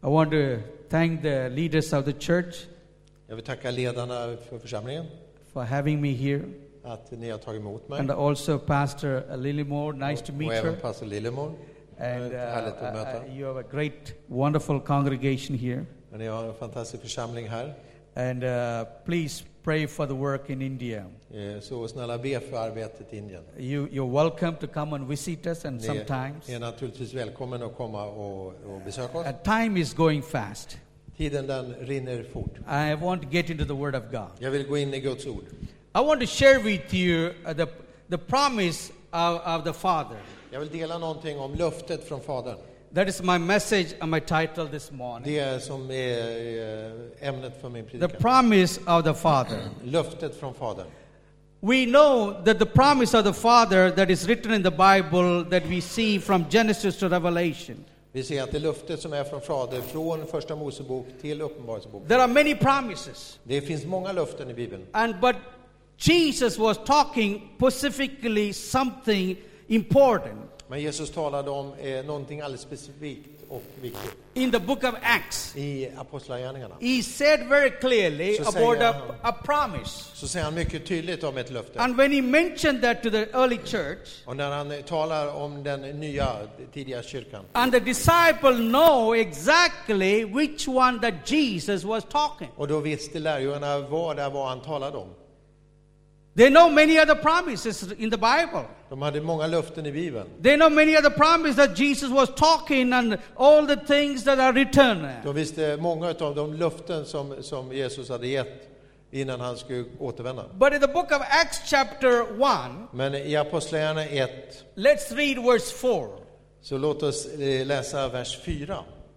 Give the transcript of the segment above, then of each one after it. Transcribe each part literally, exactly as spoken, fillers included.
I want to thank the leaders of the church Jag vill tacka ledarna för församlingen for having me here. att ni har tagit emot mig. And also Pastor Lillimore, nice to Och meet även her. pastor Lillemor. And uh, Härligt att uh, möta. uh, you have a great, wonderful congregation here. Men ni har en fantastisk församling här. And uh, please pray for the work in India. Eh, Så snälla be för arbetet i Indien. You, you're welcome to come and visit us and Ni sometimes. är naturligtvis välkommen att komma och, och besöka oss. Uh, time is going fast. Tiden den rinner fort. I want to get into the Word of God. Jag vill gå in i Guds ord. I want to share with you uh, the, the promise of, of the Father. Jag vill dela någonting om löftet från Fadern. That is my message and my title this morning. Det är som är eh, ämnet för min The predikan. promise of the Father. Löftet från Fadern. We know that the promise of the Father that is written in the Bible that we see from Genesis to Revelation. Vi ser att det löftet som är från Fadern från första Mosebok till Uppenbarelseboken. There are many promises. Det finns många löften i Bibeln. And but Jesus was talking specifically something important. Men Jesus talade om eh, någonting alldeles specifikt och viktigt. In the book of Acts, I Apostlagärningarna he said very clearly Så about säger a, han- a promise. så säger han mycket tydligt om ett löfte. And when he mentioned that to the early church, Och när han talar om den nya tidiga kyrkan and the disciple know exactly which one that Jesus was talking. och då visste lärjungarna vad det var han talade om. They know many other promises in the Bible. De hade många löften i Bibeln. They know many other promises that Jesus was talking and all the things that are written. De visste många av de löften som, som Jesus hade gett innan han skulle återvända. But in the book of Acts chapter one, Men i Apostlagärningarna ett let's read verse four. så låt oss eh, läsa vers fyra.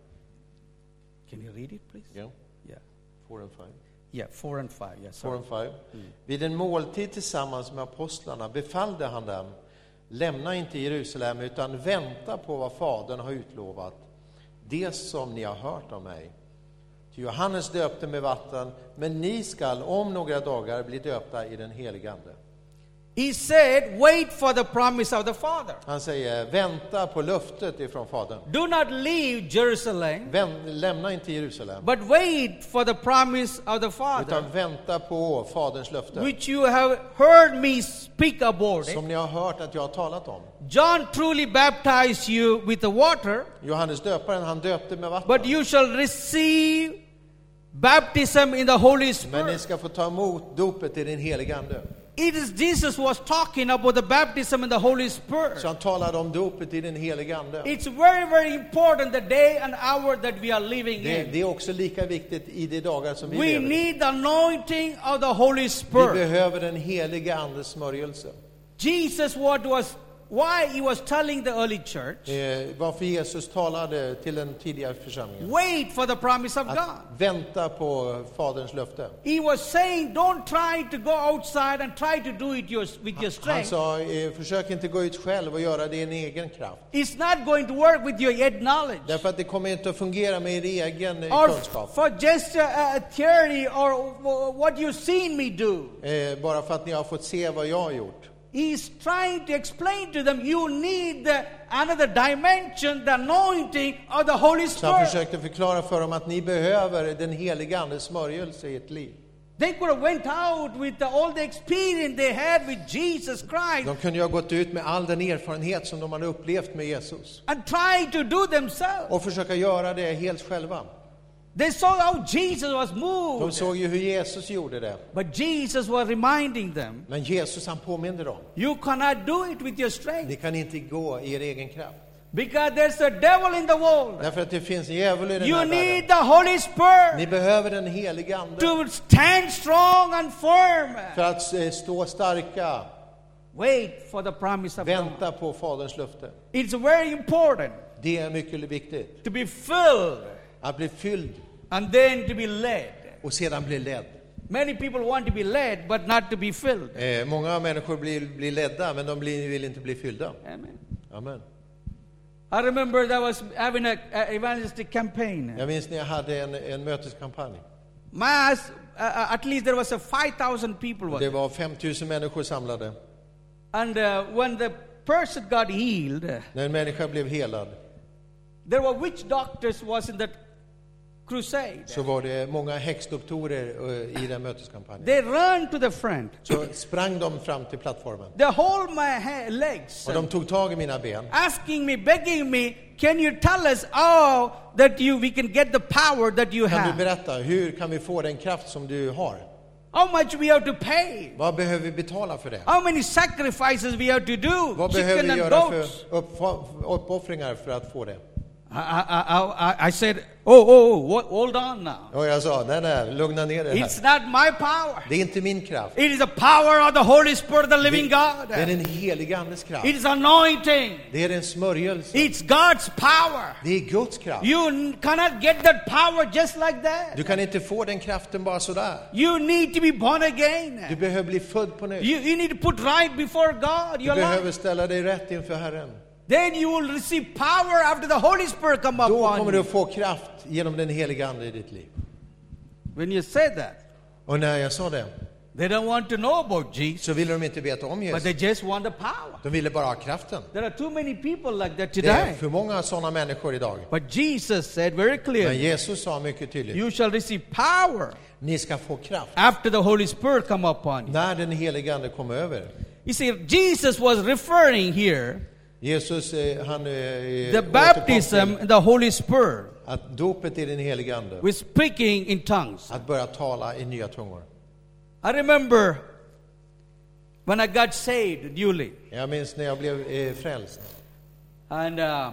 Can you read it please? Ja, Yeah. four and five. Yeah, four and five. Yeah, four sorry. and five. Vid en måltid tillsammans med apostlarna befallde han dem: lämna inte Jerusalem utan vänta på vad Fadern har utlovat, det som ni har hört av mig. Ty Johannes döpte med vatten, men ni skall om några dagar bli döpta i den helige Ande. He said, wait for the promise of the Father. Han säger, vänta på löftet ifrån Fadern. Do not leave Jerusalem, Vänt, lämna inte Jerusalem, but wait for the promise of the Father, utan vänta på Faderns löfte, which you have heard me speak about it. som ni har hört att jag har talat om. John truly baptized you with the water, Johannes döparen, han döpte med vatten. but you shall receive baptism in the Holy Men ni Spirit. ska få ta emot dopet i den helige Ande. It is Jesus was talking about the baptism in the Holy Så Spirit. han talade om dopet i den helige Ande. It's very, very important the day and hour that we are living Det, in. det är också lika viktigt i de dagar som vi We lever i. need the anointing of the Holy Vi Spirit. behöver den helige Andes smörjelse. Jesus what was why he was telling the early church, Eh, varför Jesus talade till den tidigare församlingen. wait for the promise of Att God. vänta på Faderns löfte. He was saying, don't try to go outside and try to do it your, with your Han strength. sa, eh, försök inte gå ut själv och göra det i en egen kraft. It's not going to work with your head knowledge. Därför att det kommer inte att fungera med er egen eh, Or kunskap. for just a, a theory or what you've seen me do. Eh, bara för att ni har fått se vad jag har gjort. He's trying to explain to them, you need the another dimension, the anointing of the Holy Så han Spirit. försökte förklara för dem att ni behöver den heliga Andes smörjelse i ert liv. They could have went out with the, all the experience they had with Jesus Christ De kunde ju ha gått ut med all den erfarenhet som de hade upplevt med Jesus and tried to do themselves. och försöka göra det helt själva. They saw how Jesus was De moved. såg ju hur Jesus gjorde det. But Jesus was reminding them, Men Jesus, han påminde dem: you cannot do it with your strength. ni kan inte gå i er egen kraft. Because there's a devil in the world. Därför att det finns en djävul i den You här need världen. the Holy Spirit Ni behöver den heliga Ande to stand strong and firm. för att eh, stå starka. Wait for the promise of God. Vänta på Faderns löfte. It's very important Det är mycket viktigt. to be filled Att bli fylld and then to be led. och sedan bli ledd. Many people want to be led but not to be filled. Eh, många människor blir, blir ledda, men de blir, vill inte bli fyllda. Amen. Amen. I remember that was having a, a evangelistic campaign. Jag minns när jag hade en, en möteskampanj. Mass, uh, at least there was a five thousand people. Was Det var fem tusen människor samlade. And uh, when the person got healed, När en människa blev helad, there were witch doctors was in that crusade. så var det många häxdoktorer eh, i den möteskampanjen. They ran to the front. Så sprang de fram till plattformen. They hold my ha- legs, Och de tog tag i mina ben. asking me, begging me, can you tell us how that you we can get the power that you Kan du have? berätta, hur kan vi få den kraft som du har? How much we have to pay? Vad behöver vi betala för det? How many sacrifices we have to do? Vad behöver Chicken vi and göra goats. för upp- uppoffringar för att få det? I, I, I, I said, oh, oh, oh, what, hold on now. Och jag sa, nej, nej, lugna ner dig It's här. not my power. Det är inte min kraft. It is the power of the Holy Spirit, the living Det God. är den heliga Andes kraft. It is anointing. Det är en smörjelse. It's God's power. Det är Guds kraft. You n- cannot get that power just like that. Du kan inte få den kraften bara sådär. You need to be born again. Du behöver bli född på nytt. You, you need to put right before God, Du your behöver life. ställa dig rätt inför Herren. Then you will receive power after the Holy Spirit come Då upon kommer du you. att få kraft genom den heliga Ande i ditt liv. When you say that, Och när jag sa det, they don't want to know about Jesus, så ville de inte veta om but Jesus. they just want the power. De ville bara ha kraften. There are too many people like that Det är today. för många sådana människor idag. But Jesus said very Men clearly, Jesus sa mycket tydligt, you shall receive power ni ska få kraft after the Holy Spirit come upon you. när den heliga Ande kommer över. You see, Jesus was referring here Jesus, eh, han eh, the återkom baptism till in the Holy Spirit att dopet i den heliga Ande, with speaking in tongues. att börja tala i nya tungor. I remember when I got saved newly, Jag minns när jag blev eh, frälst. and uh,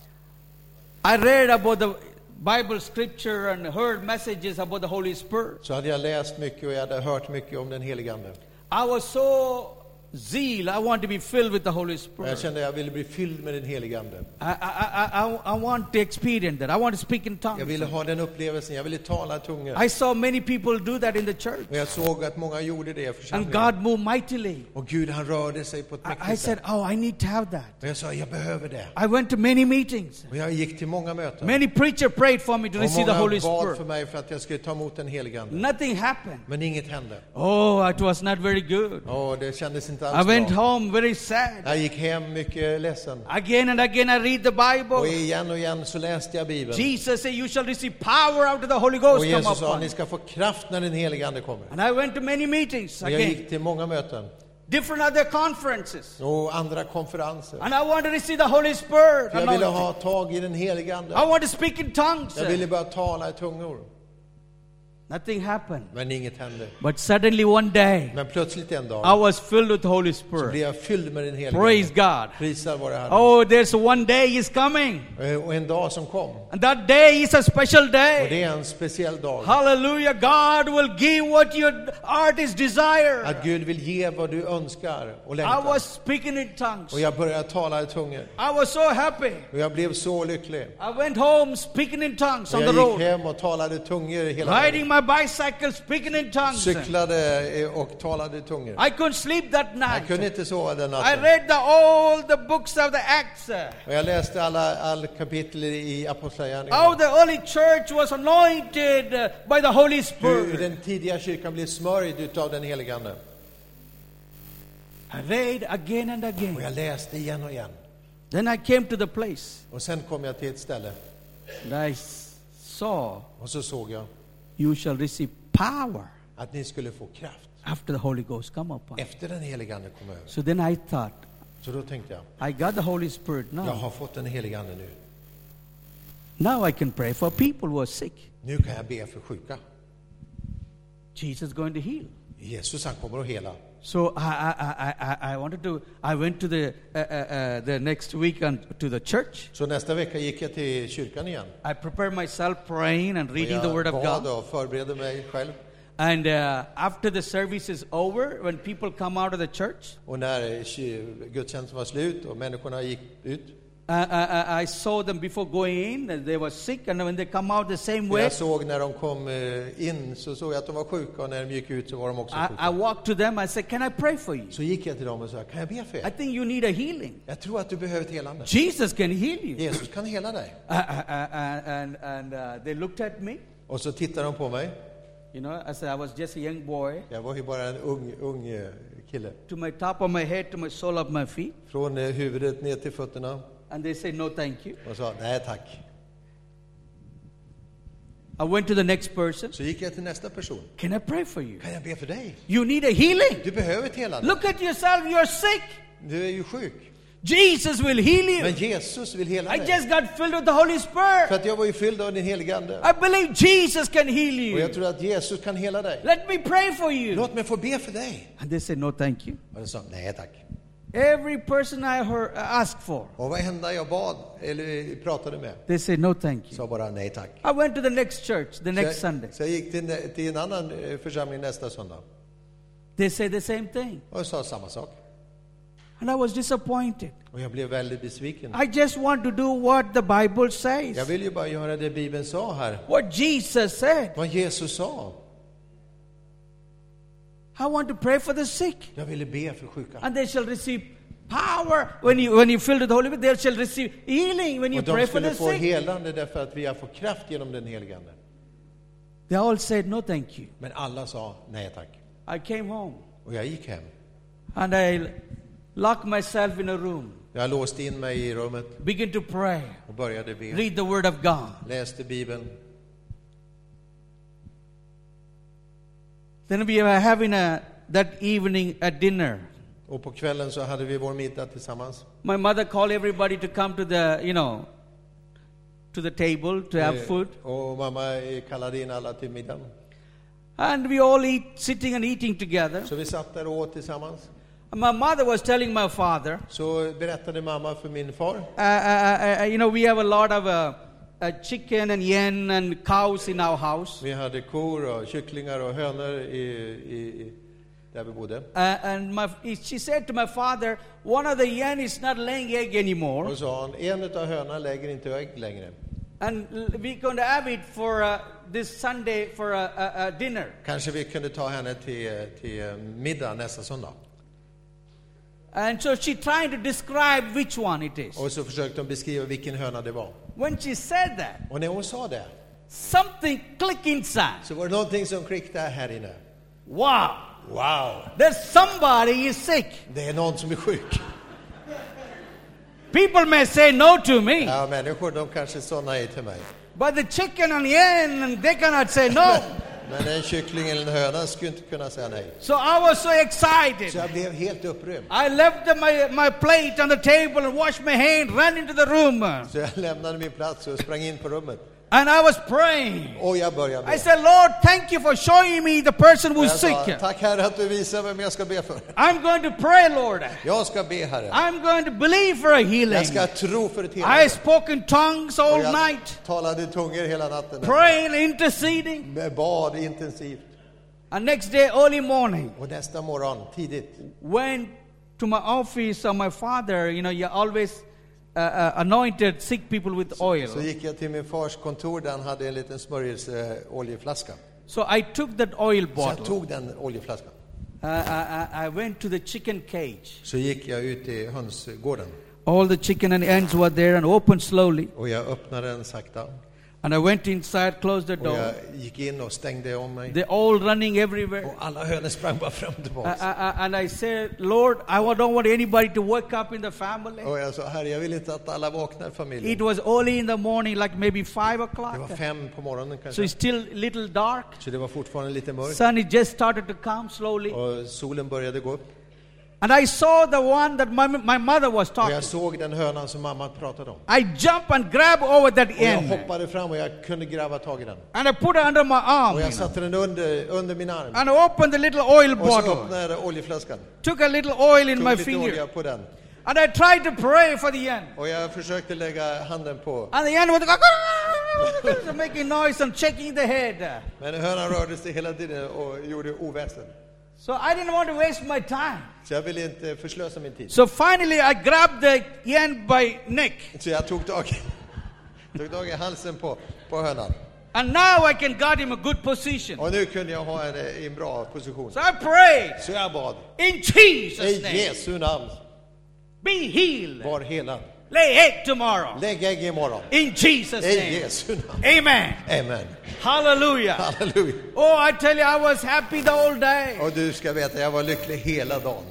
I read about the Bible scripture and heard messages about the Holy Spirit. Så hade jag läst mycket och jag hade hört mycket om den heliga Ande. I was so zeal. I want to be filled with the Holy Och Spirit. jag kände att jag ville bli fylld med den heliga Ande. I, I, I, I, I want to experience that. I want to speak in Jag ville tongues. ha den upplevelsen, jag ville tala i tungor. I saw many people do that in the church. Och jag såg att många gjorde det i And församlingen. God moved mightily. Och Gud, han rörde sig på ett I, I mäktigt said, sätt. oh, I need to have that. Och jag sa, jag behöver det. I went to many meetings. Och jag gick till många möten. Many preachers prayed for me to Och receive the många Holy bad för Spirit. mig för att jag skulle ta emot den heliga Ande. Nothing happened. Men inget hände. Oh, it was not very good. Och det kändes inte I alls went bra. home very sad. Jag gick hem mycket ledsen. Again and again I read the Och Bible. igen och igen så läste jag Bibeln. Jesus said, you shall receive power after the Holy Och Ghost come Jesus sa, upon ni you. ska få kraft när den heliga Ande kommer. And I went to many meetings Och jag again. gick till många möten. Different other conferences. Och andra konferenser. And I want to receive the Holy Spirit. För jag ville anointing. ha tag i den heliga I Ande. want to speak in tongues. Jag ville börja tala i tungor. Nothing happened. Men inget hände. But suddenly one day, Men plötsligt en I dag was filled with the Holy så Spirit. blev jag fylld med den heliga Praise Ande. God. Prisar vare Herren. Oh, there's one day is coming. Och en dag som kom. And that day is a special Och day. det är en speciell dag. Hallelujah. God will give what your heart is desire. Att Gud vill ge vad du önskar och I längtar. was speaking in tongues. Och jag började tala i tungor. I was so happy. Och jag blev så lycklig. I went home speaking in tongues Och on the jag gick road. hem och talade i tungor hela Riding vägen. my bicycle, speaking in tongues. Cyklade eh, och talade i tungor. I couldn't sleep that Jag night. kunde inte sova den I natten. read the all the books of the Acts. Och jag läste alla, alla kapitel i How Apostlagärningarna. the early church was anointed by the Holy Hur Spirit. den tidiga kyrkan blev smörjd utav den helige Ande. I read again and Och again. jag läste igen och igen. Then I came to the place Och sen kom jag till ett ställe. and I s- saw Och så såg jag you shall receive power att ni skulle få kraft after the Holy Ghost come upon you. efter den helige Ande kom över. So then I thought, Så då tänkte jag, I got the Holy Spirit jag now. har fått den helige Ande nu. Now I can pray for people who are sick. Nu kan jag be för sjuka. Jesus is going to heal. Jesus, han kommer att hela. So I, I, I, I, I wanted to, I went to the, uh, uh, uh, the next week and to the church. Så nästa vecka gick jag till kyrkan igen. I prepared myself praying and Och reading the Word jag of bad God. och förberedde mig själv. And uh, after the service is over, when people come out of the church, Och när ky- gudstjänsten var slut och människorna gick ut. uh, uh, I saw them before going in, and they were sick, and when they come out the same way, Jag såg när de kom eh, in så såg jag att de var sjuka och när de gick ut så var de också I, I sjuka. walked to them. I said, "Can I pray for you? Så gick jag till dem och sa, kan jag be för I er? think you need a healing. Jag tror att du behöver ett helande. Jesus can heal you." Jesus kan hela dig. Uh, uh, uh, and and uh, they looked at me. Och så tittade de på mig. You know, I said I was just a young boy. Jag var ju bara en ung, ung eh, kille. To my top of my head, to my sole of my feet. Från eh, huvudet ner till fötterna. And they said, "No, thank you." Och sa, nej tack. I went to the next person. Så gick jag till nästa person. Can I pray for you? Kan jag be för dig? You need a healing. Du behöver ett helande. Look at yourself, you're sick. Du är ju sjuk. Jesus will heal you. Men Jesus vill hela I dig. just got filled with the Holy Spirit. För att jag var ju fylld av din helige Ande. I believe Jesus can heal Och jag you. tror att Jesus kan hela dig. Let me pray for you. Låt mig få be för dig. And they said, no thank you. Och jag sa, nej tack. Every person I heard, asked for, Och vad hände jag bad eller pratade med? they said, no thank you. Sa bara nej tack. I went to the next church, the Så next jag, Sunday. så jag gick till, till en annan eh, församling nästa söndag. They said the same thing. Och jag sa samma sak. And I was disappointed. Och jag blev väldigt besviken. I just want to do what the Bible says. Jag vill ju bara göra det Bibeln sa här. What Jesus said. Vad Jesus sa. I want to pray for the sick. Jag ville be för sjuka. And they shall receive power. When you, when you fill with the Holy Spirit, they shall receive healing when you Och de pray for skulle the få sick. helande därför att vi har fått kraft genom den helige Ande. They all said, no thank you. Men alla sa nej tack. I came home. Och jag gick hem. And I locked myself in a room. Jag låste in mig i rummet Begin to pray. och började be. Read the Word of God. Läste Bibeln. Then we were having a, that evening a dinner. Och på kvällen så hade vi vår middag tillsammans. My mother called everybody to come to the, you know, to the table to have Eh, food. Och mamma eh, kallade in alla till middagen. And we all eat, sitting and eating together. Så vi satt där och åt tillsammans. And my mother was telling my father, Så berättade mamma för min far. uh, uh, uh, you know, we have a lot of uh, uh, chicken and yen and cows in our house. Vi hade kor och kycklingar och hönor i, i, i där vi bodde. Uh, and my, she said to my father, one of the yen is not laying egg anymore. Och sa han, en utav hönorna lägger inte ägg längre. And we're going to have it for uh, this Sunday for a, a, a dinner. Kanske vi kunde ta henne till, till middag nästa söndag. And so she tried to describe which one it is. Och så försökte hon beskriva vilken höna det var. When she said that, Och när hon sa det something clicked inside. så var det någonting som klickade här inne. Wow, Wow! there's somebody is sick. Det är någon som är sjuk. People may say no to me, Ja, människor de kanske sa nej till mig. but the chicken and yen, they cannot say no. Men en kyckling eller en höna skulle inte kunna säga nej. So I was so Så excited. jag blev helt upprymd. I left the, my, my plate on the table and washed my hand, ran into the room. Så jag lämnade min plats och sprang in på rummet. And I was praying. Och jag började I be. said, Lord, thank you for showing me the person who's Jag sa, sick. tack Herre att du visar vem jag ska be för. I'm going to pray, Lord. Jag ska be Herre. I'm going to believe for a healing. Jag ska tro för ett I helande. spoke in tongues Och all jag night, talade i tungor hela natten. praying, interceding. Med bad intensivt. And next day, early morning, Och nästa morgon, tidigt, went to my office of my father. You know, you always uh, uh, anointed sick people with oil. så gick jag till min fars kontor där han hade en liten smörjelseoljeflaska. So I took that oil Så jag bottle. tog den oljeflaskan. Uh, I, I went to the chicken cage. Så gick jag ut i hönsgården. All the chicken and ends were there and opened slowly. Och jag öppnade den sakta. And I went inside, closed the Och door. jag gick in och stängde om mig. They're all running everywhere. Och alla hönor sprang bara fram och Uh, tillbaka. uh, uh, and I said, Lord, I don't want anybody to wake up in the family. Och jag sa, Herre, jag vill inte att alla vaknar i It familjen. was early in the morning, like maybe five Det o'clock. var fem på morgonen So kanske. it's still little dark. Så det var fortfarande lite mörkt. Sun it just started to come slowly. Och solen började gå upp. And I saw the one that my, my mother was Och talking. jag såg den hönan som mamma pratade om. I jumped and grabbed over that Och jag end. hoppade fram och jag kunde gräva tag i den. And I put it under my arm. Och You jag know. satte den under, under min arm. And I opened the little oil Och så bottle. öppnade jag oljeflaskan. Took a little oil in Tog my lite finger. olja på den. And I tried to pray for the end. Och jag försökte lägga handen på. And the end was making noise and shaking the head. Men hönan rörde sig hela tiden och gjorde oväsen. So I didn't want to waste my time. Så jag ville inte förslösa min tid. So finally I grabbed the yen by neck. Så jag tog tag, tog tag i halsen på, på hönan. And now I can got him a good position. Och nu kunde jag ha henne i en bra position. So I prayed Så jag bad. in Jesus' I name. Jesu namn. Be healed. Var helad. Lay egg tomorrow. Lägg ägg imorgon. In Jesus' I name. Jesu namn. Amen. Amen. Hallelujah. Halleluja. Oh, I tell you, I was happy the whole day. Och du ska veta, jag var lycklig hela dagen.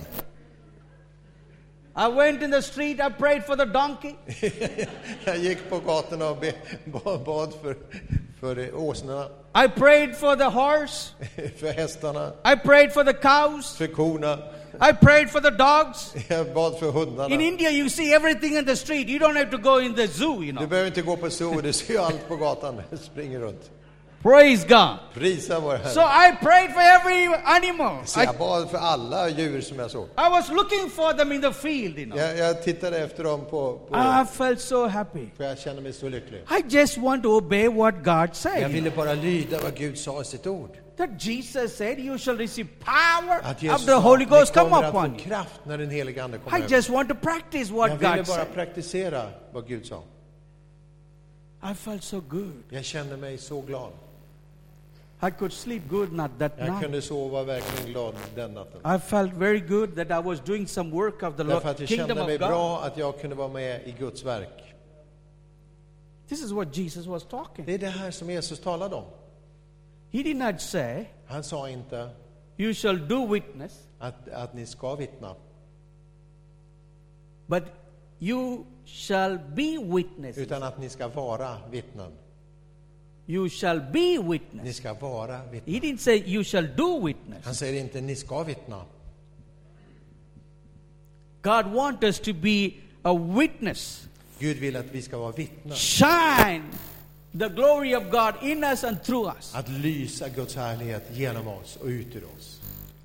I went in the street, I prayed for the donkey. Jag gick på gatorna och be, bad för, för åsnorna, I prayed for the horse. för hästarna, I prayed for the cows. för korna. I prayed for the dogs. Jag bad för hundarna. In India, you see everything in the street. You don't have to go in the zoo, you Du know. behöver inte gå på zoo, du ser allt på gatan. Springer runt. Praise God. Prisa vår Herre. So I prayed for every animal. Så I, jag bad för alla djur som jag såg. I was looking for them in the field, you know. Jag, jag tittade efter dem på, på I felt so happy. för jag kände mig så lycklig. I just want to obey what God Jag said. ville bara lyda vad Gud sa i sitt ord. That Jesus said, you shall receive power Att of Jesus the sa, Holy ni Ghost come kommer att upon få you. kraft när den helige Ande kommer I över. just want to practice Jag what ville God bara said. praktisera vad Gud sa. I felt so good. Jag kände mig så glad. I could sleep good not that Jag night. kunde sova verkligen glad den natten. I felt very good that I was doing some work of the Därför Lord, att jag kingdom kände mig of God. bra att jag kunde vara med i Guds verk. This is what Jesus was talking. Det är det här som Jesus talade om. He did not say, Han sa inte you shall do witness, att, att ni ska vittna, but you shall be witnesses. utan att ni ska vara vittnen. You shall be witness. Ni ska vara vittnen. He didn't say you shall do witness. Han säger inte ni ska vittna. God wants us to be a witness. Gud vill att vi ska vara vittnen. Shine the glory of God in us and through us. Att lysa Guds härlighet genom oss och ut ur oss.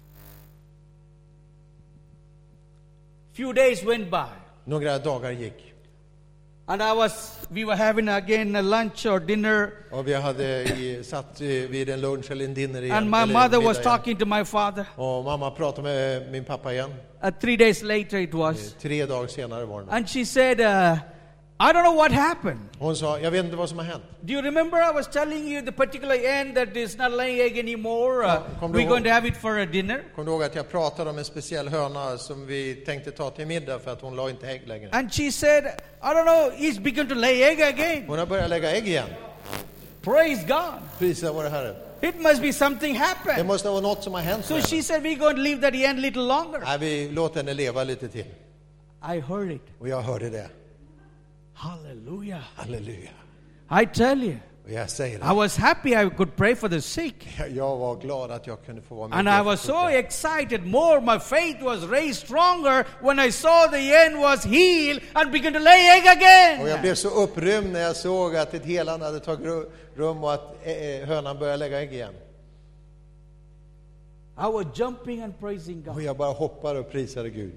Few days went by, Några dagar gick. and I was, we were having again a lunch or dinner, Och vi hade i, satt vid en lunch eller en dinner igen. and my eller mother middag was igen. talking to my father. Och mamma pratade med min pappa igen. Uh, three days later it was, Tre dagar senare var det. and she said, uh, I don't know what happened. Hon sa, jag vet inte vad som har hänt. Do you remember I was telling you the particular end that is not laying egg anymore? Uh, Kom du we're ihåg- going to have it for a dinner. Kommer du ihåg att jag pratade om en speciell höna som vi tänkte ta till middag för att hon la inte ägg längre? And she said, I don't know, he's begun to lay egg again. Hon har börjat lägga ägg igen. Praise God. Prisa vår Herre. It must be something Det happened. måste vara något som har hänt So med she henne. said, we're going to leave that end a little longer. Nej, vi låter henne leva lite till. I heard it. Och jag hörde det. Hallelujah. Halleluja. I tell you, Och jag säger I det. was happy I could pray for the sick. Jag var glad att jag kunde få vara med. And och I be was för so sjuka. excited. More, my faith was raised stronger when I saw the end was healed and began to lay egg Och jag again. blev så upprymd när jag såg att ett helande hade tagit ru- rum och att eh, eh, hönan började lägga ägg igen. I was jumping and praising Och God. jag bara hoppade och prisade Gud.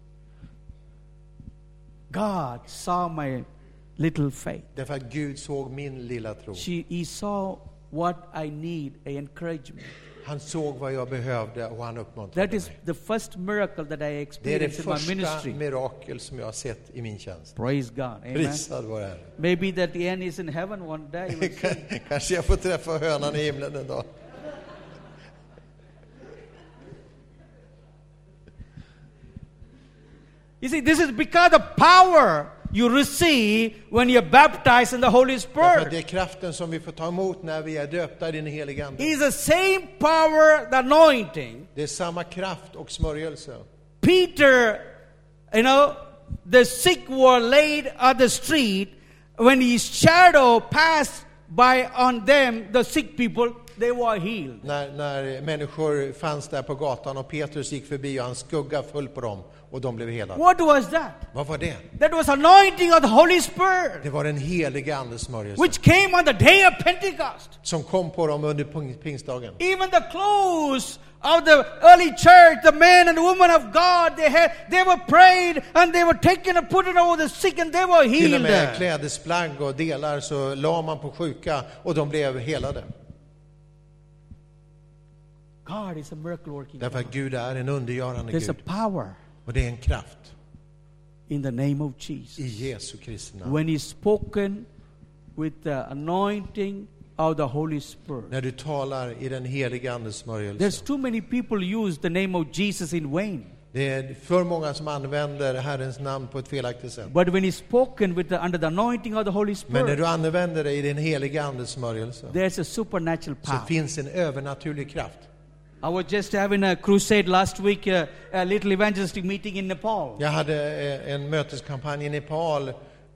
God saw my little faith. Därför att Gud såg min lilla tro. She, he saw what I need, a encouragement. Han såg vad jag behövde och han uppmuntrade That is mig. the first miracle that I Det är det experienced in my första ministry. mirakel som jag har sett i min tjänst. Praise God. Amen. Prisad vår Herre. Maybe that the end is in heaven one day. We'll see. Kanske jag får träffa hönan i himlen en dag. You see, this is because the power you receive when you're baptized in the Holy Därför att Spirit. det är kraften som vi får ta emot när vi är döpta i den helige Ande. Is the same power, the anointing. Det är samma kraft och smörjelse. Peter, you know, the sick were laid at the street. When his shadow passed by on them, the sick people, they were healed. När, när människor fanns där på gatan och Petrus gick förbi och hans skugga föll på dem och de blev helade. What was that? Vad var det? That was anointing of the Holy Spirit, Det var den helige Andes smörjelse which came on the day of Pentecost. som kom på dem under ping- pingstdagen. Even the clothes of the early church, the men and women of God, they had, they were prayed and they were taken and put it over the sick and they were Till och healed. med klädesplagg och delar så la man på sjuka och de blev helade. God is a miracle working. Därför att Gud är en undergörande There's a Gud. power Och det är en kraft in the name of Jesus. i Jesu Kristi namn. When he's spoken with the anointing of the Holy Spirit. När du talar i den helige Andes smörjelse. There's too many people use the name of Jesus in vain. Det är för många som använder Herrens namn på ett felaktigt sätt. But when he's spoken with the, under the anointing of the Holy Men när Spirit, du använder det i den helige Andes smörjelse there's a supernatural så power. finns en övernaturlig kraft. I was just having a crusade last week, uh, a little evangelistic meeting in Nepal. Jag hade eh, en möteskampanj i Nepal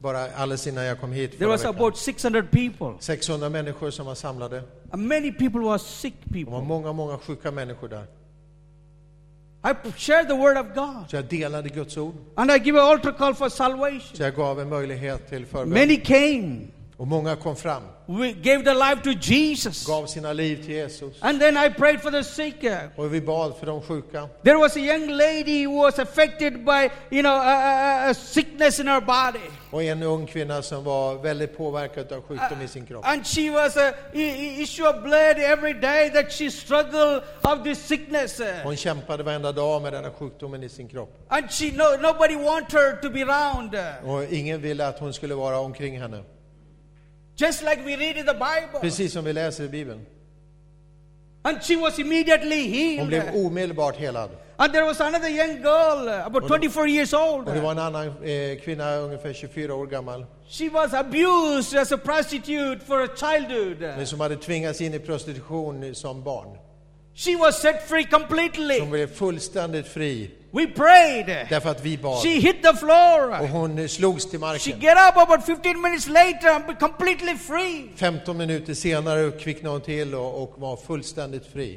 bara alldeles innan jag kom hit There förra was veckan. about six hundred people. sexhundra människor som var samlade. And many people were sick Det var people. många, många sjuka människor där. I p- shared the word of God. Så jag delade Guds ord. And I give an altar call for salvation. Så jag gav en möjlighet till förbön. Many came. Och många kom fram. We gave their life to Jesus. Gav sina liv till Jesus. And then I prayed for the sick. Och vi bad för de sjuka. There was a young lady who was affected by, you know, a, a, a sickness in her body. Och en ung kvinna som var väldigt påverkad av sjukdom i sin kropp. And she was a i- i- issue of blood every day that she struggled of this sickness. Hon kämpade varenda dag med den här sjukdomen i sin kropp. And she no nobody want her to be around. Och ingen ville att hon skulle vara omkring henne. Just like we read in the Bible. Precis som vi läser i Bibeln. And she was immediately Hon healed. blev omedelbart helad. And there was another young girl, about twenty-four years old. Och det var en annan eh, kvinna, ungefär tjugofyra år gammal. She was abused as a prostitute for a childhood. Men som hade tvingats in i prostitution som barn. She was set free completely. Som blev fullständigt fri. We prayed. Därför att vi bad. She hit the Och floor. hon slogs till She marken. get up about fifteen minutes later and be completely free. femton minuter senare kvicknade hon till och, och var fullständigt fri.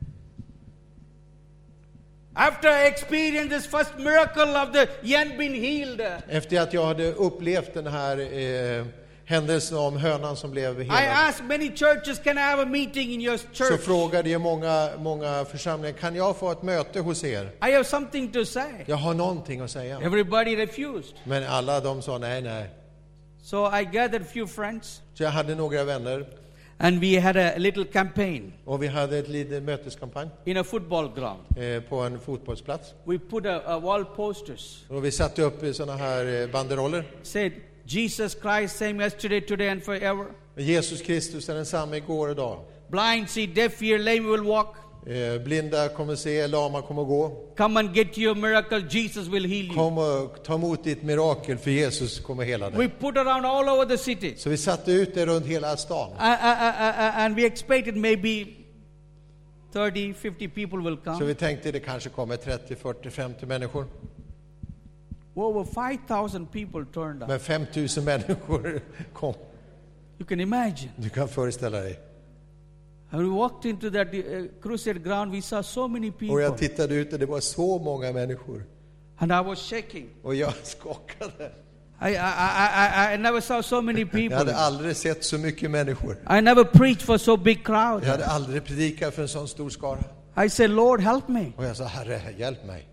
After I experienced this first miracle of the young being healed, Efter att jag hade upplevt den här eh, händelsen om hönan som blev I helad. asked many churches, can I have a meeting in your Så church? frågade jag många, många församlingar, kan jag få ett möte hos er? I have something to say. Jag har någonting att säga. Everybody refused. Men alla de sa nej, nej. So I gathered few friends Så jag hade några vänner and we had a little campaign och vi hade ett litet möteskampanj in a football ground. eh, på en fotbollsplats. We put a, a wall posters, Och vi satte upp såna här eh, banderoller. said Jesus Christ same yesterday, today and forever. Jesus Kristus är densamma igår och idag. Blind see, deaf hear, lame will walk. Eh, blinda kommer se, lama kommer gå. Come and get your miracle, Jesus will heal you. Kom och ta emot ditt mirakel för Jesus kommer hela We dig. put around all over the city. Så vi satte ut det runt hela stan. Uh, uh, uh, uh, and we expected maybe thirty, fifty people will Så come. vi tänkte det kanske kommer trettio, fyrtio, femtio människor. Over five thousand people turned up. Men fem tusen människor kom. You can imagine. Du kan föreställa dig. And we walked into that uh, crusade ground, we saw so many Och jag people. tittade ut och det var så många människor. And I was shaking. Och jag skakade. I, I, I, I, I never saw so many Jag people. hade aldrig sett så mycket människor. I never preached for so big crowd. Jag hade aldrig predikat för en sån stor skara. I said, Lord, help me. Och jag sa, Herre, hjälp mig.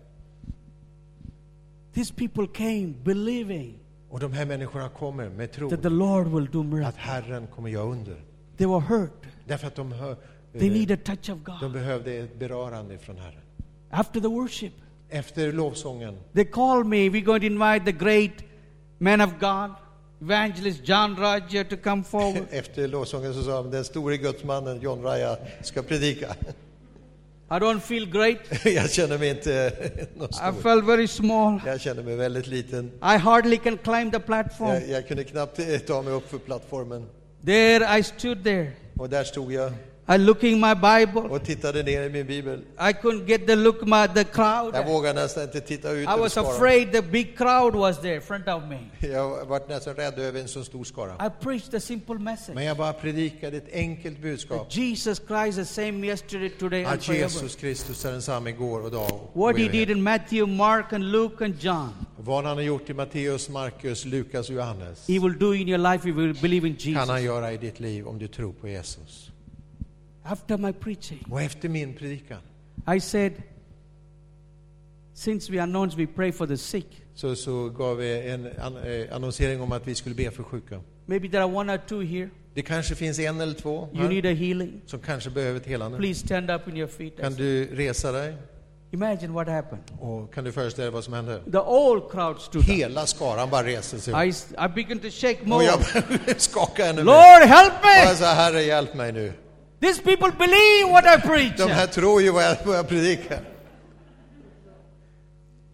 These people came believing Och de här människorna kommer med tro that the Lord will do att miracles. Herren kommer göra under. They were hurt. Därför att de, hör, They need a touch of de God. behövde ett berörande från Herren. After the worship, Efter lovsången they called me. We're going to invite the great man of God, evangelist John Roger, to come forward. Efter lovsången så sa de, den store gudsmannen John Raya ska predika. I don't feel great. Jag känner mig inte någon I stor. felt very small. Jag känner mig väldigt liten. I hardly can climb the platform. Jag, jag kunde knappt ta mig upp för plattformen. There I stood there. Och där stod jag I looking my Bible. och tittade ner i min bibel. I couldn't get the look my the crowd. Jag vågade nästan inte titta ut I över was skaran. afraid the big crowd was there in front of me. Jag var nästan rädd över en så stor skara. I preached a simple message. Men jag bara predikade ett enkelt budskap. That Jesus Christ is the same yesterday, today and Att forever. Jesus Kristus är densamma igår och idag. och What he evighet. did in Matthew, Mark and Luke and John, Vad han har gjort i Matteus, Markus, Lukas och Johannes he will do in your life if you will believe in kan Jesus. han göra i ditt liv om du tror på Jesus. After my preaching, Och efter min predikan I said, since we announced we pray for the sick, så, så gav vi en an, eh, annonsering om att vi skulle be för sjuka. maybe there are one or two here. Det kanske finns en eller två You här need a healing. som kanske behöver ett helande. Please stand up in your feet. Kan du resa dig? Imagine what happened. Och kan du föreställa dig vad som hände? The whole crowd stood up. Hela skaran bara reser sig. I, I began to shake Och more. jag skakade ännu mer. Lord, help Och jag me! sa, Herre, hjälp mig nu. These people believe what I preach. De här tror ju vad jag, vad jag predikar.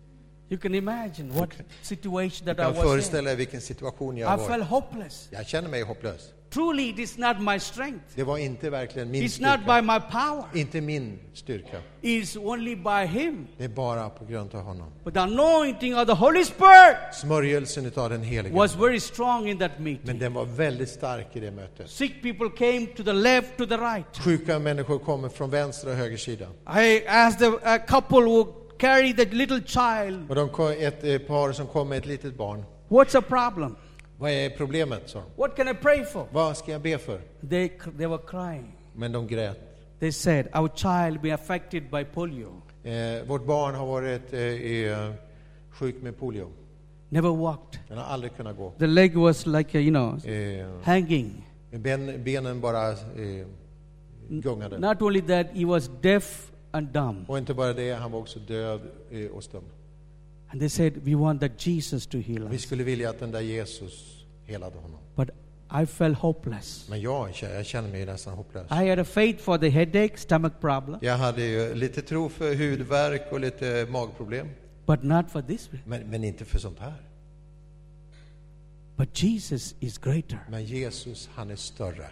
You can imagine what situation Du that I kan was in. föreställa dig vilken situation jag I var. felt hopeless. Jag känner mig hopplös. Truly, it is not my strength. Det var inte verkligen min It's not by styrka. my power. Inte min styrka. It's only by Him. Det är bara på grund av honom. But the anointing of the Holy Spirit Smörjelsen utav den helige. was very strong in that Men meeting. den var väldigt stark i det mötet. Sick people came to the left, to the right. Sjuka människor kommer från vänster och höger sida. I asked the, a couple who carried the little child, Och de kom, ett eh, par som kom med ett litet barn. what's the problem? Vad är problemet, sa de. What can I pray for? Vad ska jag be för? They, they were crying. Men de grät. They said, our child be affected by polio. Eh, vårt barn har varit eh, eh, sjuk med polio. Never walked. Den har aldrig kunnat gå. The leg was like, uh, you know, Eh, hanging. ben, benen bara eh, gungade. Not only that, he was deaf and dumb. Och inte bara det, han var också döv eh, och stum. And they said, we want that Jesus to heal Vi us. skulle vilja att den där Jesus helade honom. But I felt hopeless. Men jag, jag känner mig nästan hopplös. I had a faith for the headache, stomach problem, Jag hade ju lite tro för hudvärk och lite magproblem. but not for this. Men, men inte för sånt här. But Jesus is greater. Men Jesus, han är större.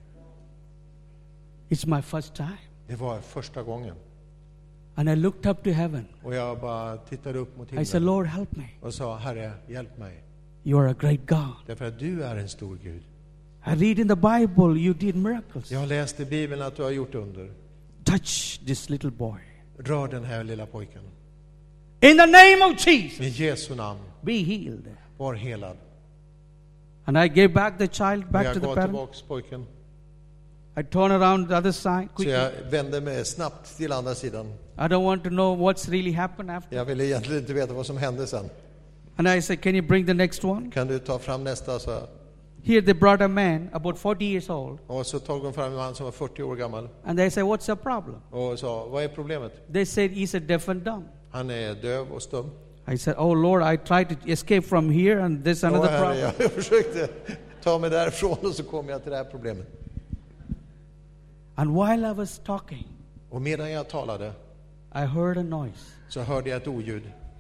It's my first time. Det var första gången. And I looked up to heaven. Och jag bara tittade upp mot I said, himlen Lord, help me. och sa, Herre, hjälp mig. You are a great God. Därför att du är en stor Gud. I read in the Bible you did miracles. Jag har läst i Bibeln att du har gjort under. Touch this little boy. Rör den här lilla pojken. In the name of Jesus, I Jesu namn, be healed. var helad. And I gave back the child Och back jag to the gav parent. tillbaks pojken. I turned around the other side Så quickly. jag vände mig snabbt till andra sidan. I don't want to know what's really happened after. Jag ville egentligen inte veta vad som hände sen. And I said, can you bring the next one? Kan du ta fram nästa? Så. Here they brought a man about forty years old. Och så tog de fram en man som var fyrtio år gammal. And they said, what's the problem? Och sa, vad är problemet? They said, he's a deaf and dumb. Han är döv och stum. I said, oh Lord, I tried to escape from here and there's Och another herre, problem. jag försökte ta mig därifrån och så kom jag till det här problemet. And while I was talking, Och medan jag talade I heard a noise. så hörde jag ett oljud.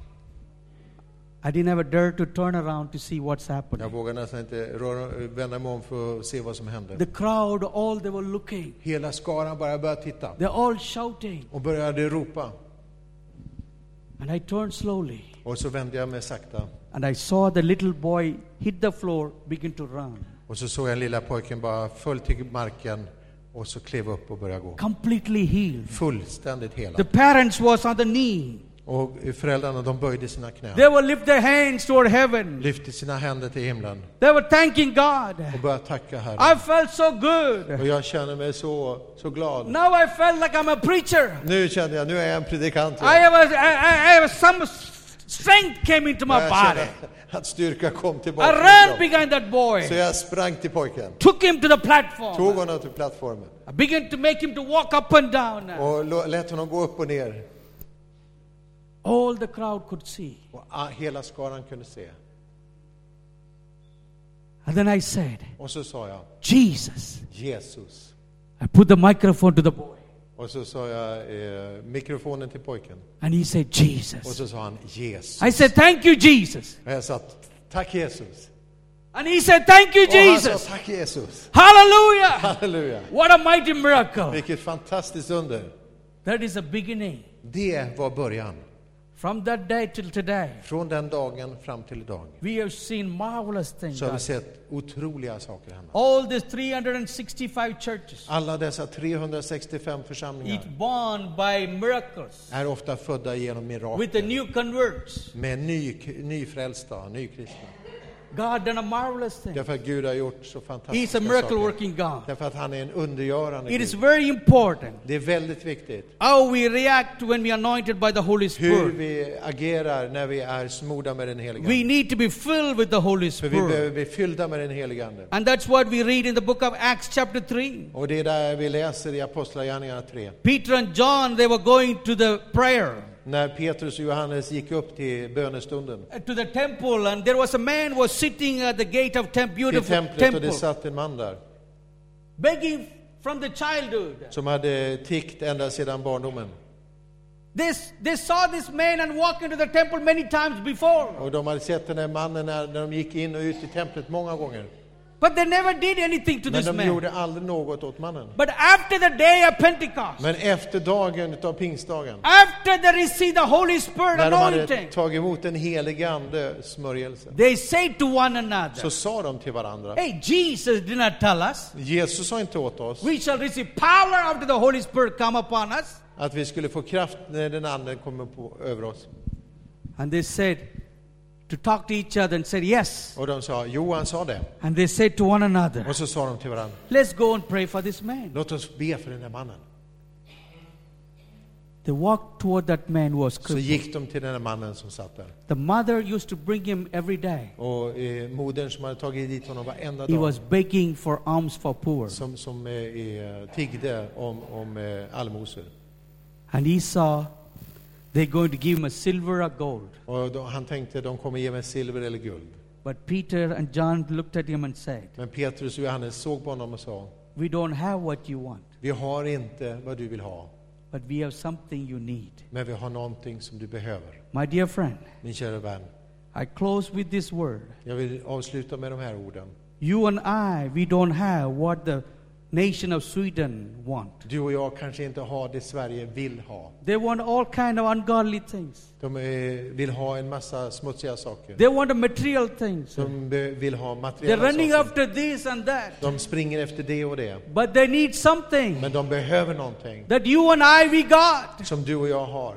I didn't have a dare to turn around to see what's Jag happening. vågade nästan inte röra, vända mig om för att se vad som hände. The crowd, all they were looking. Hela skaran bara började titta They're all shouting. och började ropa. And I turned slowly. Och så vände jag mig sakta. And I saw the little boy hit the floor, begin to run. Och så såg jag lilla pojken bara föll till marken och så klev upp och började gå. Completely healed. Fullständigt The helad. parents was on the knee. Och föräldrarna, de böjde sina knän. They will lift their hands toward heaven. Lyfte sina händer till himlen They were thanking God. och började tacka Herren. I felt so good. Och jag känner mig så, så glad. Now I felt like I'm a preacher. Nu känner jag, nu är jag en predikant. I have, a, I, I I have some strength came into my Jag body. känner att styrka kom I tillbaka. ran till behind that Så boy. jag sprang till pojken. Took him to the Tog platform. honom till plattformen. I began to make him to walk up and down. Och lo- lät honom gå upp och ner. All the crowd could see. Och a- hela skaran kunde se. And then I said, Och så sa jag, Jesus. Jesus. I put the microphone to the boy. Och så sa jag eh, mikrofonen till pojken. And he said, Och Jesus. så sa han, Jesus. I said, thank you, Jesus. Och jag sa, tack Jesus. And he said, thank you, Och han sa, Jesus. tack Jesus. Hallelujah. Halleluja. What a mighty miracle. Vilket fantastiskt under. That is a beginning. Det var början. From that day till today, Från den dagen fram till idag we have seen marvelous things. så har vi God. sett otroliga saker hända. All these three hundred sixty-five churches, Alla dessa trehundrasextiofem each församlingar born by miracles, är ofta födda genom with the mirakel. new converts. Med ny, nyfrälsta, nykristna. God done a marvelous thing. Därför att Gud har gjort så He's fantastiska a miracle saker. working God. Därför att han är en undergörande It is Gud. very important Det är väldigt viktigt how we react when we are anointed by the Holy hur Spirit. vi agerar när vi är smorda med den helige We Ande. need to be filled with the Holy För vi behöver Spirit. bli fyllda med den helige Ande. And that's what we read in the book of Acts chapter three. Och det är där vi läser i Apostlagärningarna tre. Peter and John, they were going to the prayer, När Petrus och Johannes gick upp till bönestunden. uh, to the temple, and there was a man who was sitting at the gate of temp- Till beautiful templet och det temple, satt en man där. begging from the childhood. Som hade tiggt ända sedan barndomen. They, they saw this man and walk into the temple many times before. Och de hade sett den här mannen när, när de gick in och ut i templet många gånger. But they never did anything to Men this de man. gjorde aldrig något åt mannen. But after the day of Pentecost, Men efter dagen utav pingstdagen, after they received the Holy Spirit när de hade anointing, tagit emot den helige ande smörjelse, they said to one another, så sa de till varandra, hey, Jesus did not tell us Jesus sa inte åt oss we shall receive power after the Holy Spirit come upon us. att vi skulle få kraft när den anden kommer på, över oss. And they said to talk to each other and said yes. Och de sa, Johan sa det. And they said to one another, Och så sa de till varandra, let's go and pray for this man. låt oss be för den här mannen. They walked toward that man who was Så crippled. gick de till den här mannen som satt där. The mother used to bring him every day. Och eh, modern som hade tagit dit honom varenda He dag, was begging for alms for poor. som, som eh, eh, tiggde om, om eh, allmosor. And he saw they're going to give him a silver or gold. Och då, han tänkte, de kommer ge mig silver eller guld. But Peter and John looked at him and said, Men Petrus och Johannes såg på honom och sa, we don't have what you want, vi har inte vad du vill ha, but we have something you need. men vi har någonting som du behöver. My dear friend, Min kära vän, I close with this word. jag vill avsluta med de här orden. You and I, we don't have what the nation of Sweden want. Du och jag kanske inte har det Sverige vill ha. They want all kind of ungodly things. De eh, vill ha en massa smutsiga saker. They want the material things. De be- vill ha They're materiella running saker. after this and that. De springer efter det och det. But they need something Men de behöver någonting that you and I, we got. som du och jag har.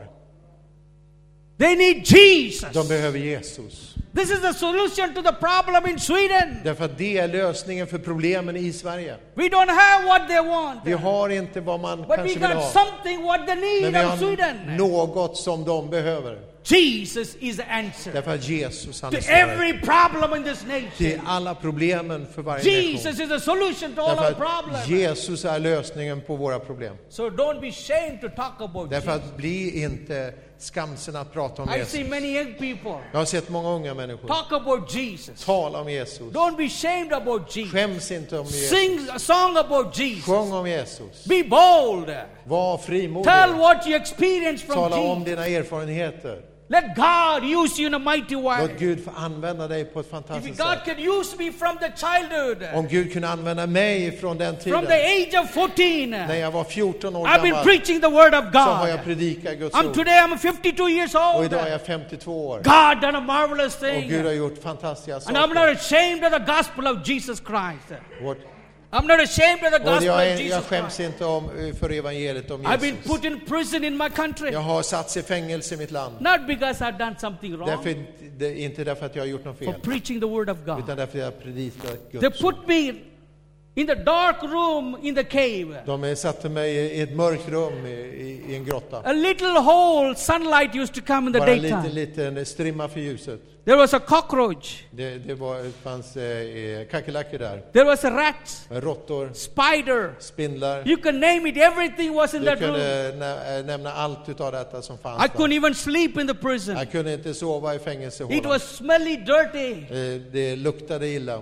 They need Jesus. De behöver Jesus. This is the solution to the problem in Sweden. Därför att det är lösningen för problemen i Sverige. We don't have what they want. Vi har inte vad man But we kanske vill got ha. something what they Men need vi of har Sweden. något som de behöver. Jesus is the answer Därför att Jesus han to är svaret every problem in this till nation. alla problemen för varje nation. Jesus is the solution to all our Därför att problems. Jesus är lösningen på våra problem. So don't be ashamed to talk about Därför Jesus. att bli inte skamsen att prata om I see Jesus. many young people Jag har sett många unga människor talk about Jesus. tala om Jesus. Don't be ashamed about Jesus. Skäms inte om Jesus. Sing a song about Jesus. Sjung om Jesus. Be bold. Var frimodig. Tell what you experienced from Tala om Jesus. dina erfarenheter. Let God use you in a mighty way. Låt Gud få använda dig på ett If fantastiskt God sätt. could use me from the childhood, Om Gud kunde använda mig från den from the tiden, age of fourteen, när jag var fjorton år I've been gammal, preaching the word of så har jag God. predikat Guds I'm ord. today I'm fifty-two years Och old. idag är jag femtiotvå år. God done a marvelous Och thing. Gud har gjort fantastiska And I'm not saker. ashamed of the gospel of Jesus Christ. Vårt- I'm not ashamed of the Och gospel jag, of är, jag Jesus skäms Christ. inte om, för evangeliet om I've been Jesus. put in prison in my country. Jag har satts i fängelse i mitt land. Not because I've done something wrong, Därför, det, inte därför att jag har gjort något for fel, preaching the word of God. utan därför att jag har predikat They Guds ord. put me in the dark room in the cave. De satte mig i ett mörkt rum i, i, i en grotta. A little hole, sunlight used to come in the Bara en liten, daytime. liten strimma för ljuset. There was a cockroach. Det, det, var, det fanns eh, kackerlackor där. There was a rat, Råttor, spider. spindlar. You can name it. Everything was in Du that room. kunde nä, nämna allt utav detta som fanns I couldn't där. even sleep in the prison. Jag kunde inte sova i It fängelsehålan. was smelly, dirty. Eh, Det luktade illa.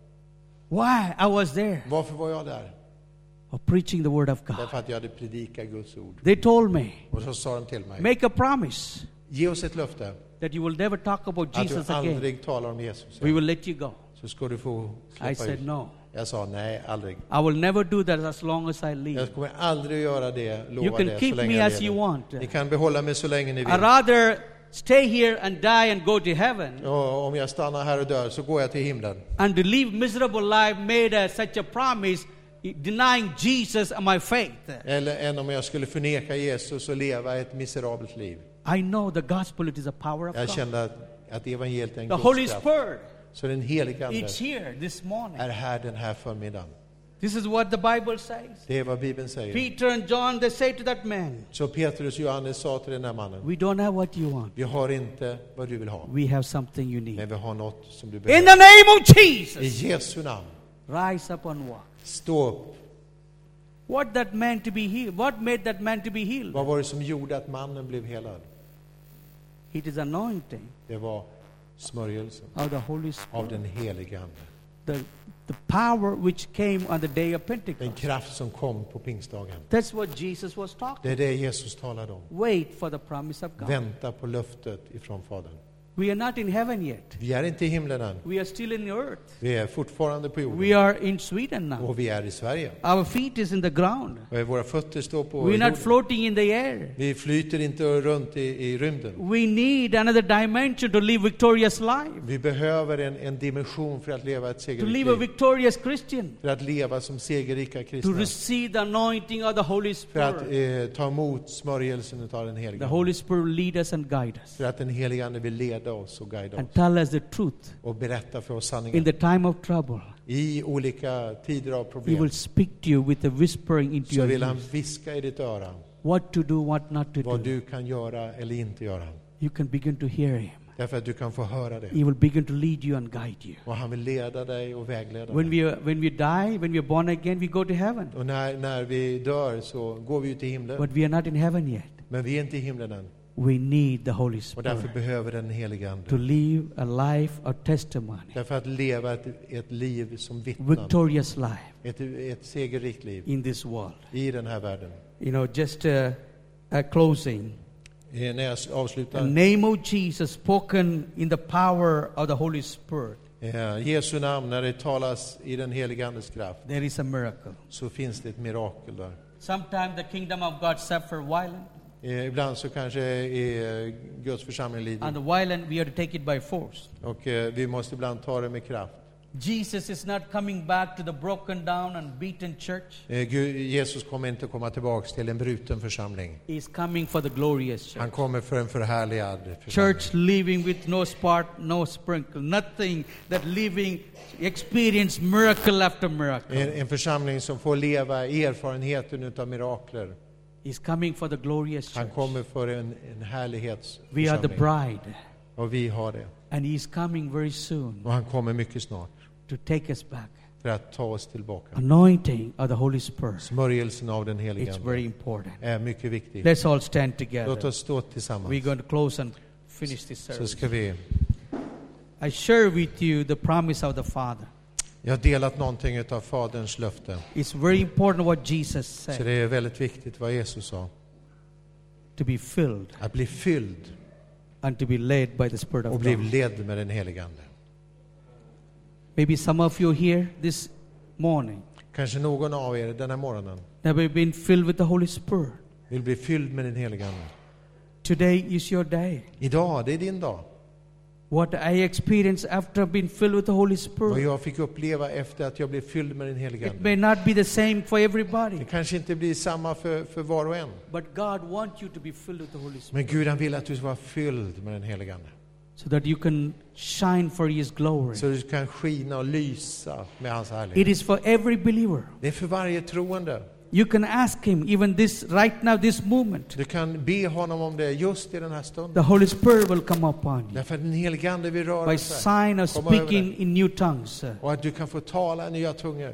Why? I was there Varför var jag där? of preaching the word of God. Därför att jag hade predikat Guds ord. They told me, Och så sa de till mig, make a promise ge oss ett löfte that you will never talk about att du Jesus again. aldrig talar om Jesus. We will let you go. Så ska du få I släppa said ut. no. Jag sa nej, aldrig. I will never do that as long as I live. Jag kommer aldrig göra det, You lova can det, så keep länge me jag as you lever. want. Ni kan behålla mig så länge ni I'd vill. rather stay here and die and go to heaven Och om jag stannar här och dör så går jag till himlen. and to live miserable life made a, such a promise, denying Jesus and my faith. Eller än om jag skulle förneka Jesus och leva ett miserabelt liv. I know the gospel, it is a power of Jag God. kände att, att evangeliet är en The Holy Guds kraft. Spirit, Så den helige Ande it's here this morning. är här den här förmiddagen. This is what the Bible says. Det är vad Bibeln säger. Peter and John, they say to that man, Så Petrus och Johannes sa till den här mannen, we don't have what you want. vi har inte vad du vill ha, We have something you need. men vi har något som du In behöver. the name of I Jesus, Jesu namn, rise up and walk. stå upp. What that man to be healed? What made that man to be healed? Vad var det som gjorde att mannen blev helad? It is anointing Det var smörjelsen of the Holy av Spirit. den helige Ande. the, the power which came on the day of Den Pentecost. kraft som kom på pingstdagen. That's what Jesus was talking. Det är det Jesus talade om. Wait for the promise of God. Vänta på löftet ifrån Fadern. We are not in heaven yet. Vi är inte i himlen än. We are still in the earth. Vi är fortfarande på jorden. We are in Sweden now. Och vi är i Sverige. Our feet is in the ground. Och våra fötter står på We're jorden. not floating in the air. Vi flyter inte runt i, i rymden. We need another dimension to live victorious life. Vi behöver en, en dimension för att leva ett To segerrikt live a liv. victorious Christian. För att leva som segerrika To kristna. receive the anointing of the Holy För att Spirit. eh, ta emot smörjelsen av den helige The Ande. Holy Spirit lead us and guide us. För att den helige Ande vill leda oss och guida And oss. tell us the truth. Och berätta för oss In sanningen. the time of trouble, I olika tider av He problem will speak to you with a whispering into så your vill han ears. viska i ditt öra What to do, what not to vad do. du kan göra eller inte göra. You can begin to hear Him. Därför att du kan få höra det. He will begin to lead you and guide you. Och han vill leda dig och vägleda When dig. we, are, when we die, when we are born again, we go to heaven. Och när, när vi dör så går vi ut i himlen. But we are not in heaven yet. Men vi är inte i himlen än. We need the Holy Och därför Spirit behöver den helige to Ande. live a life of testimony. Därför att leva ett, ett liv som vittnar. Victorious life Ett, ett segerrikt liv in this world. i den här världen. You know, just a, a closing. Eh, När jag The avslutar. name of Jesus spoken in the power of the Holy Spirit. Eh, Jesu namn, när det talas i den helige Andes kraft, There is a miracle. så finns det ett mirakel där. Sometimes the kingdom of God suffer violent, Eh, ibland så kanske eh, Guds församling lider. and the violent we have to take it by force. Och eh, vi måste ibland ta det med kraft. Jesus is not coming back to the broken down and beaten church. Eh, Gud, Jesus kommer inte komma tillbaks till en bruten församling. He is coming for the glorious Han church. kommer för en förhärligad församling. Church living with no spot, no sprinkle, nothing that living experience miracle after En, miracle. en församling som får leva erfarenheten utav mirakler. He's coming for the glorious Han church. kommer för en, en We are the härlighetsförsamling. bride, Och vi har det. and He's coming very soon Och han kommer mycket snart to take us back. för att ta oss tillbaka. Anointing of the Holy Spirit. Smörjelsen av den helige It's very Ande important. är mycket viktig. Let's all stand Låt together. oss stå tillsammans. We're going to close and finish this Så service. ska vi. I share with you the promise of the Father. Jag har delat någonting utav Faderns löfte. It's very important what Jesus Så said. det är väldigt viktigt vad Jesus sa. To be filled Att bli fylld and to be led by the Spirit och of bli God. ledd med den helige Ande. Maybe some of you here this morning Kanske någon av er den här morgonen have been filled with the Holy Spirit. vill bli fylld med den helige Ande. Today is your day. Idag, det är din dag. What I experienced after being filled with the Holy Vad Spirit, jag fick uppleva efter att jag blev fylld med den helige it Ande. may not be the same for everybody, Det kanske inte blir samma för, för var och en. but God wants you to be filled with the Holy Spirit Men Gud han vill att du ska vara fylld med den helige Ande. so that you can shine for His glory. Så du kan skina och lysa med hans It härlighet. is for every believer. Det är för varje troende. You can ask Him even this right now, this moment. Du kan be honom om det just i den här The stunden. Holy Spirit will come upon you Därför att den helige Ande vill röra by sig. sign of Komma över speaking dig. in new tongues. Och att du kan få tala i nya tungor.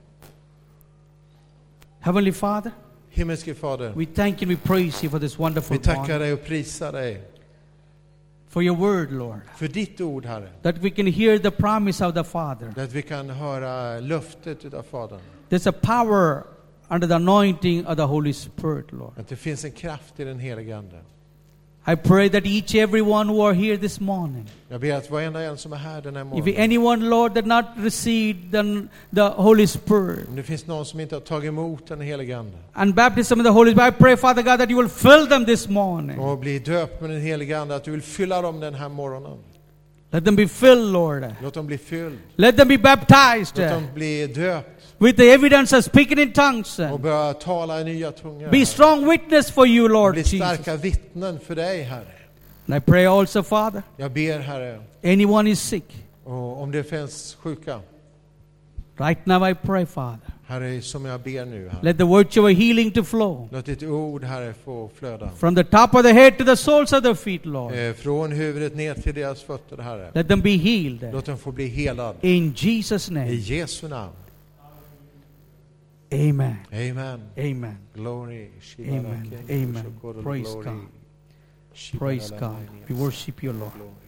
Heavenly Father, Himmelske Fader, we thank you and we praise you for this wonderful vi tackar morning, dig och prisar dig for your word, Lord, för ditt ord, Herre. that we can hear the promise of the Father. Att vi kan höra löftet utav Fadern. There's a power under the anointing of the Holy Spirit, Lord. Att det finns en kraft i den helige Ande. I pray that each everyone who are here this morning, Jag ber att varenda en som är här den här if morgonen, anyone, Lord, that not received the, the Holy Spirit om det finns någon som inte har tagit emot den helige Ande and baptism of the Holy Spirit, I pray, Father God, that you will fill them this morning. och blir döpt med den helige Ande, att du vill fylla dem den här morgonen. Let them be filled, Lord. Låt dem bli fylld. Let them be baptized Låt dem bli döpt with the evidence of speaking in tongues. och börja tala i nya tungor. Be strong witness for you, Och Lord bli Jesus. starka vittnen för dig, Herre. And I pray also, Father, Jag ber, Herre, anyone is sick, och om det finns sjuka, right now I pray, Father, Herre, som jag ber nu, Herre. let the virtue of healing to flow Låt ditt ord, Herre, få flöda. from the top of the head to the soles of their feet, Lord. Eh, från huvudet ner till deras fötter, Herre. Let them be healed. Låt dem få bli helad. In Jesus' I name. Jesu namn. Amen. Amen. Amen. Glory. Amen. Amen. Praise God. Praise God. We worship you, Lord.